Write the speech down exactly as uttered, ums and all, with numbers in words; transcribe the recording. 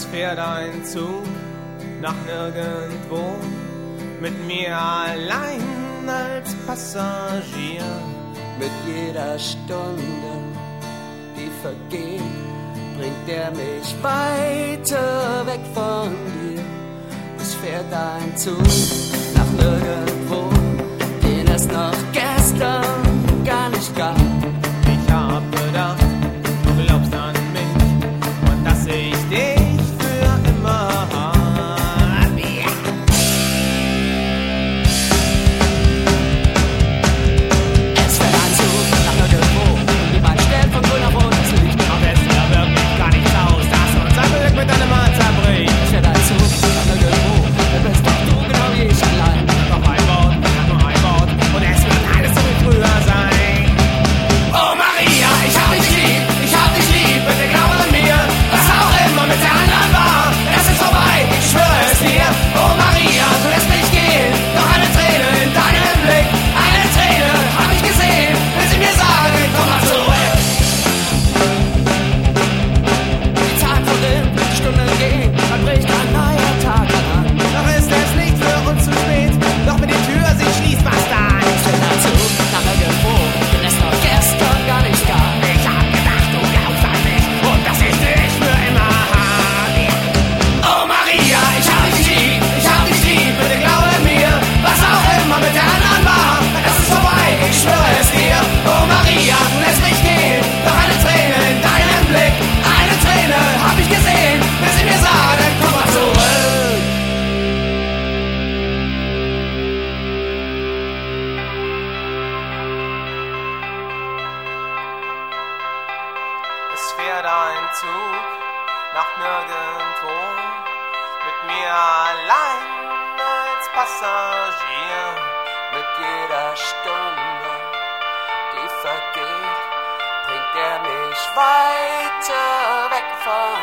fährt ein Zug nach nirgendwo, mit mir allein als Passagier. Mit jeder Stunde, die vergeht, bringt er mich weiter weg von dir. Es fährt ein Zug nach nirgendwo, den es noch gestern gar nicht gab. Ich hab gedacht, du glaubst an mich und dass ich dich für immer hab. Yeah. Es fährt ein Zug nach nirgendwo und die Bahn stellt von grün auf rotes Licht. Auch es ja wirklich gar nichts aus, dass unser Glück mit einem Mal zerbricht. Es fährt ein Zug nach nirgendwo, da bist doch du genau wie ich allein. Noch ein Wort, nur ein Wort und es wird alles so wie früher sein. Oh Maria, ich hab dich lieb, ich hab dich lieb, bitte glaube an mir, was auch immer mit der anderen war, es ist vorbei, ich schwöre es dir. Oh Maria, du lässt mich gehen, doch eine Träne in deinem Blick, eine Träne hab ich gesehen, will sie mir sagen, komm mal zurück. Die Zeit verrinnt, die Stunden gehen, dann bricht ein neuer Tag an. Doch ist es nicht für uns zu spät, doch wenn die Tür sich schließt, was dann? Ich bin dazu, nach irgendwo, denn es noch gestern gar nicht gab. Ich hab gedacht, du glaubst an mich und dass ich dich für immer hab. Oh Maria, ich hab dich lieb, ich hab dich lieb, bitte glaube mir, was auch immer mit der anderen war, das ist vorbei, ich schwöre es dir. Oh Maria, du lässt mich gehen, doch eine Träne in deinem Blick, eine Träne hab ich gesehen, will sie mir sagen, komm mal zurück. Es fährt ein Zug nach nirgendwo, mit mir allein als Passagier. Mit jeder Stunde, die vergeht, bringt er mich weiter weg von